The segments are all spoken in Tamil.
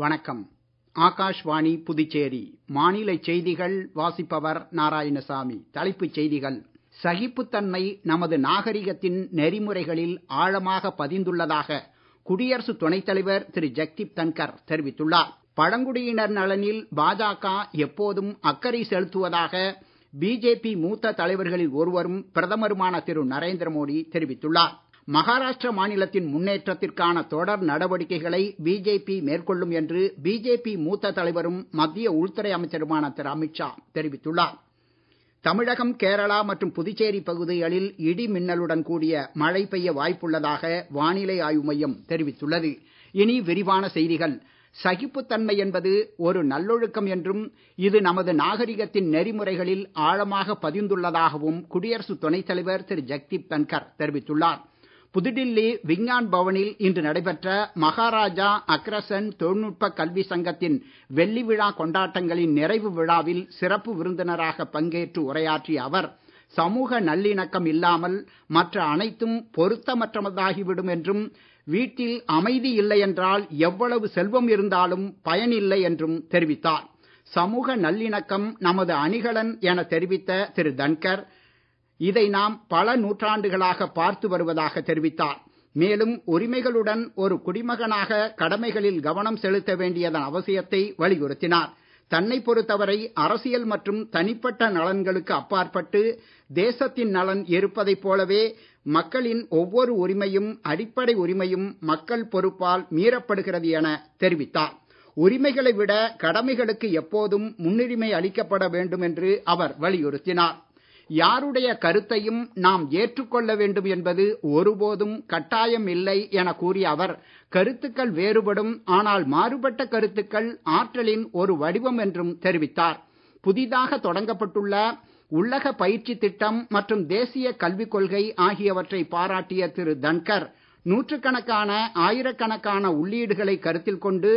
வணக்கம். ஆகாஷ்வாணி புதுச்சேரி மாநிலச் செய்திகள் வாசிப்பவர் நாராயணசாமி. தலைப்புச் செய்திகள். சகிப்புத்தன்மை நமது நாகரிகத்தின் நெறிமுறைகளில் ஆழமாக பதிந்துள்ளதாக குடியரசு துணைத் தலைவர் திரு ஜக்தீப் தன்கர் தெரிவித்துள்ளார். பழங்குடியினர் நலனில் பாஜக எப்போதும் அக்கறை செலுத்துவதாக பிஜேபி மூத்த தலைவர்களில் ஒருவரும் பிரதமருமான திரு நரேந்திர மோடி தெரிவித்துள்ளார். மகாராஷ்டிர மாநிலத்தின் முன்னேற்றத்திற்கான தொடர் நடவடிக்கைகளை பிஜேபி மேற்கொள்ளும் என்று பிஜேபி மூத்த தலைவரும் மத்திய உள்துறை அமைச்சருமான திரு அமித்ஷா தெரிவித்துள்ளார். தமிழகம், கேரளா மற்றும் புதுச்சேரி பகுதிகளில் இடி மின்னலுடன் கூடிய மழை பெய்ய வாய்ப்புள்ளதாக வானிலை ஆய்வு மையம் தெரிவித்துள்ளது. இனி விரிவான செய்திகள். சகிப்புத்தன்மை என்பது ஒரு நல்லொழுக்கம் என்றும் இது நமது நாகரிகத்தின் நெறிமுறைகளில் ஆழமாக பதிந்துள்ளதாகவும் குடியரசு துணைத் தலைவர் திரு ஜக்தீப் தன்கர் தெரிவித்துள்ளார். புதுடில்லி விஞ்ஞான் பவனில் இன்று நடைபெற்ற மகாராஜா அக்ரசென் தொழில்நுட்ப கல்வி சங்கத்தின் வெள்ளி விழா கொண்டாட்டங்களின் நிறைவு விழாவில் சிறப்பு விருந்தினராக பங்கேற்று உரையாற்றிய அவர், சமூக நல்லிணக்கம் இல்லாமல் மற்ற அனைத்தும் பொருத்தமற்றதாகிவிடும் என்றும், வீட்டில் அமைதி இல்லை என்றால் எவ்வளவு செல்வம் இருந்தாலும் பயனில்லை என்றும் தெரிவித்தார். சமூக நல்லிணக்கம் நமது அணிகலன் என தெரிவித்த திரு தன்கர், இதை நாம் பல நூற்றாண்டுகளாக பார்த்து வருவதாக தெரிவித்தார். மேலும் உரிமைகளுடன் ஒரு குடிமகனாக கடமைகளில் கவனம் செலுத்த வேண்டியதன் அவசியத்தை வலியுறுத்தினார். தன்னை பொறுத்தவரை அரசியல் மற்றும் தனிப்பட்ட நலன்களுக்கு அப்பாற்பட்டு தேசத்தின் நலன் இருப்பதைப் போலவே மக்களின் ஒவ்வொரு உரிமையும் அடிப்படை உரிமையும் மக்கள் பொறுப்பால் மீறப்படுகிறது என தெரிவித்தார். உரிமைகளை விட கடமைகளுக்கு எப்போதும் முன்னுரிமை அளிக்கப்பட வேண்டும் என்று அவர் வலியுறுத்தினார். யாருடைய கருத்தையும் நாம் ஏற்றுக்கொள்ள வேண்டும் என்பது ஒருபோதும் கட்டாயம் இல்லை என கூறிய அவர், கருத்துக்கள் வேறுபடும், ஆனால் மாறுபட்ட கருத்துக்கள் ஆற்றலின் ஒரு வடிவம் என்றும் தெரிவித்தார். புதிதாக தொடங்கப்பட்டுள்ள உள்ளக பயிற்சி திட்டம் மற்றும் தேசிய கல்விக் கொள்கை ஆகியவற்றை பாராட்டிய திரு தன்கர், நூற்றுக்கணக்கான ஆயிரக்கணக்கான உள்ளீடுகளை கருத்தில் கொண்டு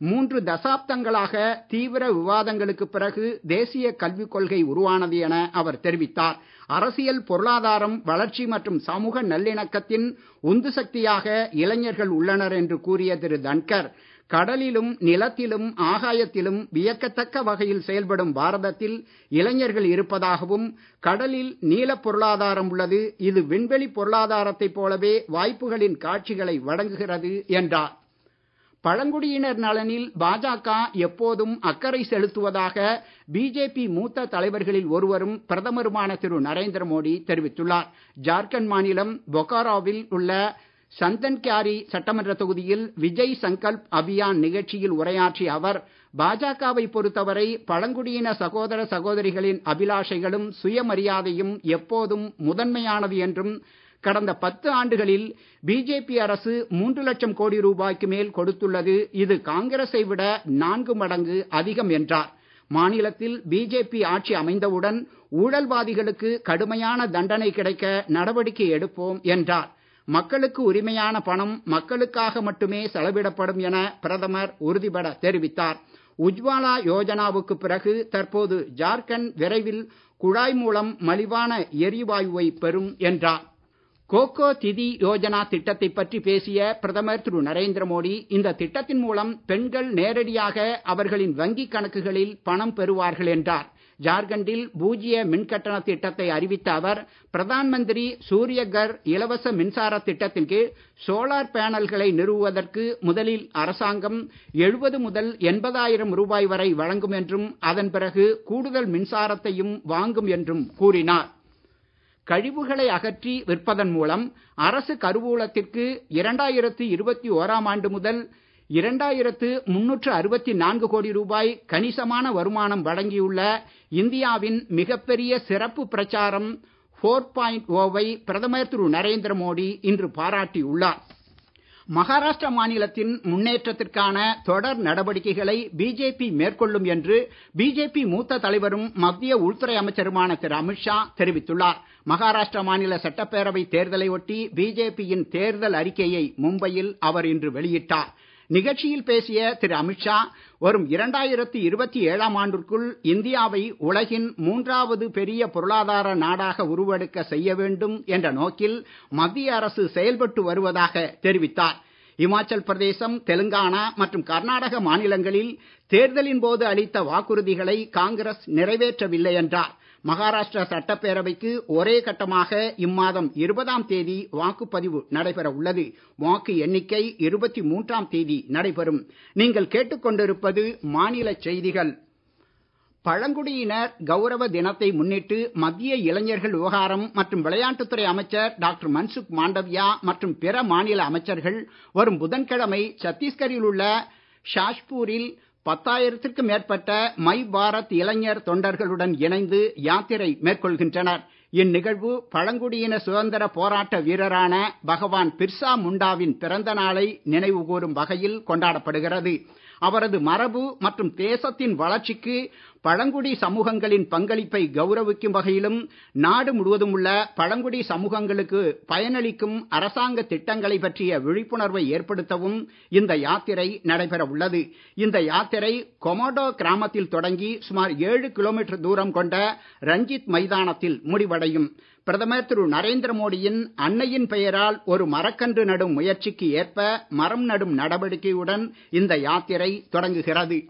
3 தசாப்தங்களாக தீவிர விவாதங்களுக்கு பிறகு தேசிய கல்விக் கொள்கை உருவானது என அவர் தெரிவித்தார். அரசியல், பொருளாதாரம், வளர்ச்சி மற்றும் சமூக நல்லிணக்கத்தின் உந்து சக்தியாக இளைஞர்கள் உள்ளனர் என்று கூறிய திரு தன்கர், கடலிலும் நிலத்திலும் ஆகாயத்திலும் வியக்கத்தக்க வகையில் செயல்படும் பாரதத்தில் இளைஞர்கள் இருப்பதாகவும், கடலில் நீலப் பொருளாதாரம் உள்ளது, இது விண்வெளி பொருளாதாரத்தைப் போலவே வாய்ப்புகளின் காட்சிகளை வழங்குகிறது என்றார். பழங்குடியினர் நலனில் பாஜக எப்போதும் அக்கறை செலுத்துவதாக பிஜேபி மூத்த தலைவர்களில் ஒருவரும் பிரதமருமான திரு நரேந்திர மோடி தெரிவித்துள்ளார். ஜார்க்கண்ட் மாநிலம் பொக்காரோவில் உள்ள சந்தன்கியாரி சட்டமன்ற தொகுதியில் விஜய் சங்கல்ப் அபியான் நிகழ்ச்சியில் உரையாற்றிய அவர், பாஜகவை பொறுத்தவரை பழங்குடியின சகோதர சகோதரிகளின் அபிலாஷைகளும் சுயமரியாதையும் எப்போதும் முதன்மையானது என்றும், கடந்த 10 ஆண்டுகளில் பிஜேபி அரசு 3 லட்சம் கோடி ரூபாய்க்கு மேல் கொடுத்துள்ளது, இது காங்கிரஸை விட 4 மடங்கு அதிகம் என்றார். மாநிலத்தில் பிஜேபி ஆட்சி அமைந்தவுடன் ஊழல்வாதிகளுக்கு கடுமையான தண்டனை கிடைக்க நடவடிக்கை எடுப்போம் என்றார். மக்களுக்கு உரிமையான பணம் மக்களுக்காக மட்டுமே செலவிடப்படும் என பிரதமர் உறுதிபட தெரிவித்தார். உஜ்வாலா யோஜனாவுக்கு பிறகு தற்போது ஜார்க்கண்ட் விரைவில் குழாய் மூலம் மலிவான எரிவாயுவை பெறும் என்றார். கோகோ திதி யோஜனா திட்டத்தை பற்றி பேசிய பிரதமர் திரு நரேந்திர மோடி, இந்த திட்டத்தின் மூலம் பெண்கள் நேரடியாக அவர்களின் வங்கிக் கணக்குகளில் பணம் பெறுவார்கள் என்றார். ஜார்க்கண்டில் பூஜ்ய மின்கட்டண திட்டத்தை அறிவித்த அவர், பிரதான் மந்திரி சூரியகர் இலவச மின்சார திட்டத்தின் கீழ் சோலார் பேனல்களை நிறுவுவதற்கு முதலில் அரசாங்கம் 70 முதல் 80,000 ரூபாய் வரை வழங்கும் என்றும், அதன் பிறகு கூடுதல் மின்சாரத்தையும் வாங்கும் என்றும் கூறினார். கழிவுகளை அகற்றி விற்பதன் மூலம் அரசு கருவூலத்திற்கு 2021ஆம் ஆண்டு முதல் 2364 கோடி ரூபாய் கணிசமான வருமானம் வழங்கியுள்ள இந்தியாவின் மிகப்பெரிய சிறப்பு பிரச்சாரம் 4.0வை பிரதமர் திரு நரேந்திர மோடி இன்று பாராட்டியுள்ளார். மகாராஷ்டிரா மாநிலத்தின் முன்னேற்றத்திற்கான தொடர் நடவடிக்கைகளை பிஜேபி மேற்கொள்ளும் என்று பிஜேபி மூத்த தலைவரும் மத்திய உள்துறை அமைச்சருமான திரு அமித்ஷா தெரிவித்துள்ளார். மகாராஷ்டிரா மாநில சட்டப்பேரவை தேர்தலை ஒட்டி பிஜேபியின் தேர்தல் அறிக்கையை மும்பையில் அவர் இன்று வெளியிட்டார். நிகழ்ச்சியில் பேசிய திரு அமித்ஷா, வரும் 2027ஆம் ஆண்டிற்குள் இந்தியாவை உலகின் 3வது பெரிய பொருளாதார நாடாக உருவெடுக்க செய்ய வேண்டும் என்ற நோக்கில் மத்திய அரசு செயல்பட்டு வருவதாக தெரிவித்தார். இமாச்சல் பிரதேசம், தெலுங்கானா மற்றும் கர்நாடக மாநிலங்களில் தேர்தலின் போது அளித்த வாக்குறுதிகளை காங்கிரஸ் நிறைவேற்றவில்லை என்றார். மகாராஷ்டிரா சட்டப்பேரவைக்கு ஒரே கட்டமாக இம்மாதம் 20ஆம் தேதி வாக்குப்பதிவு நடைபெற உள்ளது. வாக்கு எண்ணிக்கை 23ஆம் தேதி நடைபெறும். நீங்கள் கேட்டுக்கொண்டிருப்பது மாநில செய்திகள். பழங்குடியினர் கௌரவ தினத்தை முன்னிட்டு மத்திய இளைஞர்கள் விவகாரம் மற்றும் விளையாட்டுத்துறை அமைச்சர் டாக்டர் மன்சுக் மாண்டவியா மற்றும் பிற மாநில அமைச்சர்கள் வரும் புதன்கிழமை சத்தீஸ்கரில் உள்ள ஷாஜ்பூரில் 10,000க்கும் மேற்பட்ட மை பாரத் இளைஞர் தொண்டர்களுடன் இணைந்து யாத்திரை மேற்கொள்கின்றனர். இந்நிகழ்வு பழங்குடியின சுதந்திர போராட்ட வீரரான பகவான் பிர்சா முண்டாவின் பிறந்த நாளை நினைவு கூறும் வகையில் கொண்டாடப்படுகிறது. அவரது மரபு மற்றும் தேசத்தின் வளர்ச்சிக்கு பழங்குடி சமூகங்களின் பங்களிப்பை கௌரவிக்கும் வகையிலும் நாடு முழுவதும் உள்ள பழங்குடி சமூகங்களுக்கு பயனளிக்கும் அரசாங்க திட்டங்களை பற்றிய விழிப்புணர்வை ஏற்படுத்தவும் இந்த யாத்திரை நடைபெற உள்ளது. இந்த யாத்திரை கொமோடோ கிராமத்தில் தொடங்கி சுமார் 7 கிலோமீட்டர் தூரம் கொண்ட ரஞ்சித் மைதானத்தில் முடிவடையும். பிரதமர் திரு நரேந்திர மோடியின் அன்னையின் பெயரால் ஒரு மரக்கன்று நடும் முயற்சிக்கு ஏற்ப மரம் நடும் நடவடிக்கையுடன் இந்த யாத்திரை தொடங்குகிறது.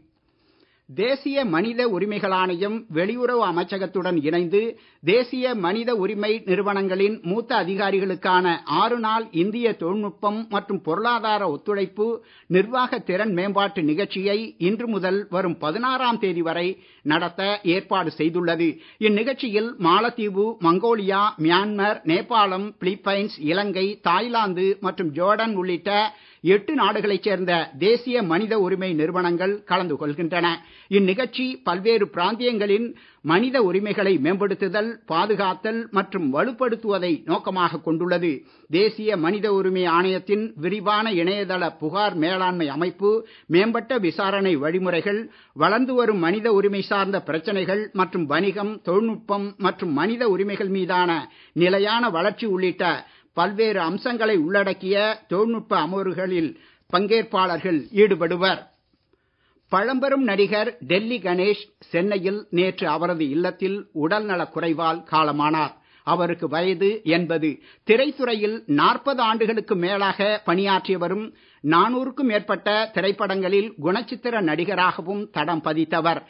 தேசிய மனித உரிமைகள் ஆணையம் வெளியுறவு அமைச்சகத்துடன் இணைந்து தேசிய மனித உரிமை நிறுவனங்களின் மூத்த அதிகாரிகளுக்கான 6 நாள் இந்திய தொழில்நுட்பம் மற்றும் பொருளாதார ஒத்துழைப்பு நிர்வாக திறன் மேம்பாட்டு நிகழ்ச்சியை இன்று முதல் வரும் 16ஆம் தேதி வரை நடத்த ஏற்பாடு செய்துள்ளது. இந்நிகழ்ச்சியில் மாலத்தீவு, மங்கோலியா, மியான்மர், நேபாளம், பிலிப்பைன்ஸ், இலங்கை, தாய்லாந்து மற்றும் ஜோர்டன் உள்ளிட்ட 8 நாடுகளைச் சேர்ந்த தேசிய மனித உரிமை நிறுவனங்கள் கலந்து கொள்கின்றன. இந்நிகழ்ச்சி பல்வேறு பிராந்தியங்களின் மனித உரிமைகளை மேம்படுத்துதல், பாதுகாத்தல் மற்றும் வலுப்படுத்துவதை நோக்கமாக கொண்டுள்ளது. தேசிய மனித உரிமை ஆணையத்தின் விரிவான இணையதள புகார் மேலாண்மை அமைப்பு, மேம்பட்ட விசாரணை வழிமுறைகள், வளர்ந்து வரும் மனித உரிமை சார்ந்த பிரச்சனைகள் மற்றும் வணிகம், தொழில்நுட்பம் மற்றும் மனித உரிமைகள் மீதான நிலையான வளர்ச்சி உள்ளிட்ட பல்வேறு அம்சங்களை உள்ளடக்கிய தொழில்நுட்ப அமர்வுகளில் பங்கேற்பாளர்கள் ஈடுபடுவர். பழம்பெரும் நடிகர் டெல்லி கணேஷ் சென்னையில் நேற்று அவரது இல்லத்தில் உடல்நலக் குறைவால் காலமானார். அவருக்கு வயது 80. திரைத்துறையில் 40 ஆண்டுகளுக்கு மேலாக பணியாற்றியவரும் 400க்கும் மேற்பட்ட திரைப்படங்களில் குணச்சித்திர நடிகராகவும் தடம் பதித்தவர்.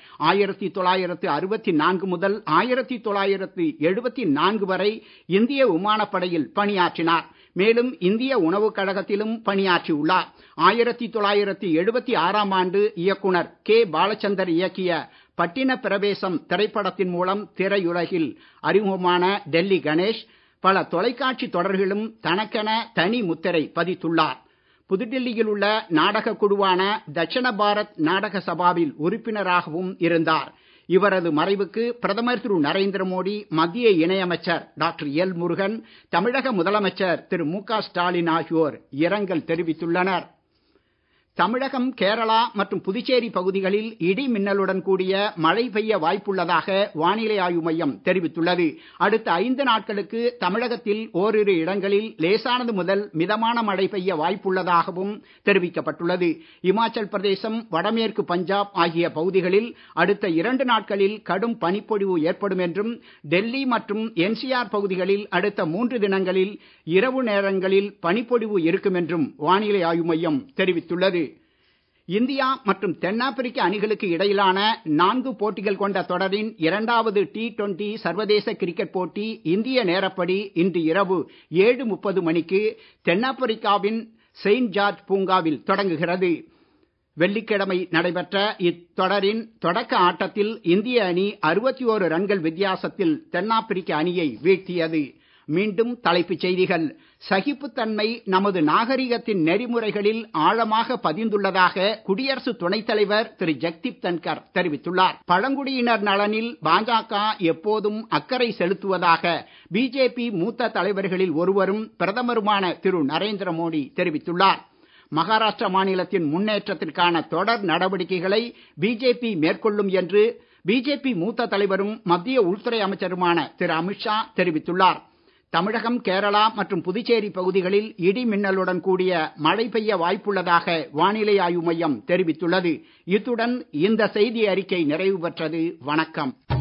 1964 முதல் 1974 வரை இந்திய விமானப்படையில் பணியாற்றினார். மேலும் இந்திய உணவுக் கழகத்திலும் பணியாற்றியுள்ளார். 1976ஆம் ஆண்டு இயக்குனர் கே. பாலச்சந்தர் இயக்கிய பட்டின பிரவேசம் திரைப்படத்தின் மூலம் திரையுலகில் அறிமுகமான டெல்லி கணேஷ் பல தொலைக்காட்சி தொடர்களும் தனக்கென தனி முத்திரை பதித்துள்ளார். புதுடெல்லியில் உள்ள நாடக குழுவான தட்சிண பாரத் நாடக சபாவில் உறுப்பினராகவும் இருந்தார். இவரது மறைவுக்கு பிரதமர் திரு நரேந்திர மோடி, மத்திய இணையமைச்சர் டாக்டர் எல். முருகன், தமிழக முதலமைச்சர் திரு மு.க. ஸ்டாலின் ஆகியோர் இரங்கல் தெரிவித்துள்ளனர். தமிழகம், கேரளா மற்றும் புதுச்சேரி பகுதிகளில் இடி மின்னலுடன் கூடிய மழை பெய்ய வாய்ப்புள்ளதாக வானிலை ஆய்வு மையம் தெரிவித்துள்ளது. அடுத்த 5 நாட்களுக்கு தமிழகத்தில் ஓரிரு இடங்களில் லேசானது முதல் மிதமான மழை பெய்ய வாய்ப்புள்ளதாகவும் தெரிவிக்கப்பட்டுள்ளது. இமாச்சல் பிரதேசம், வடமேற்கு பஞ்சாப் ஆகிய பகுதிகளில் அடுத்த 2 நாட்களில் கடும் பனிப்பொழிவு ஏற்படும் என்றும், டெல்லி மற்றும் என்சிஆர் பகுதிகளில் அடுத்த 3 தினங்களில் இரவு நேரங்களில் பனிப்பொழிவு இருக்கும் என்றும் வானிலை ஆய்வு மையம் தெரிவித்துள்ளது. இந்தியா மற்றும் தென்னாப்பிரிக்க அணிகளுக்கு இடையிலான 4 போட்டிகள் கொண்ட தொடரின் 2வது T20 சர்வதேச கிரிக்கெட் போட்டி இந்திய நேரப்படி இன்று இரவு 7:30 மணிக்கு தென்னாப்பிரிக்காவின் செயின்ட் ஜார்ஜ் பூங்காவில் தொடங்குகிறது. வெள்ளிக்கிழமை நடைபெற்ற இத்தொடரின் தொடக்க ஆட்டத்தில் இந்திய அணி 61 ரன்கள் வித்தியாசத்தில் தென்னாப்பிரிக்க அணியை வீழ்த்தியது. மீண்டும் தலைப்புச் செய்திகள். சகிப்புத்தன்மை நமது நாகரிகத்தின் நெறிமுறைகளில் ஆழமாக பதிந்துள்ளதாக குடியரசு துணைத் தலைவர் திரு ஜெக்தீப் தன்கர் தெரிவித்துள்ளார். பழங்குடியினர் நலனில் பாஜக எப்போதும் அக்கறை செலுத்துவதாக பிஜேபி மூத்த தலைவர்களில் ஒருவரும் பிரதமருமான திரு நரேந்திர மோடி தெரிவித்துள்ளார். மகாராஷ்டிரா மாநிலத்தின் முன்னேற்றத்திற்கான தொடர் நடவடிக்கைகளை பிஜேபி மேற்கொள்ளும் என்று பிஜேபி மூத்த தலைவரும் மத்திய உள்துறை அமைச்சருமான திரு அமித்ஷா தெரிவித்துள்ளார். தமிழகம், கேரளா மற்றும் புதுச்சேரி பகுதிகளில் இடி மின்னலுடன் கூடிய மழை பெய்ய வாய்ப்புள்ளதாக வானிலை ஆய்வு மையம் தெரிவித்துள்ளது. இத்துடன் இந்த செய்தி அறிக்கை நிறைவு பெற்றது. வணக்கம்.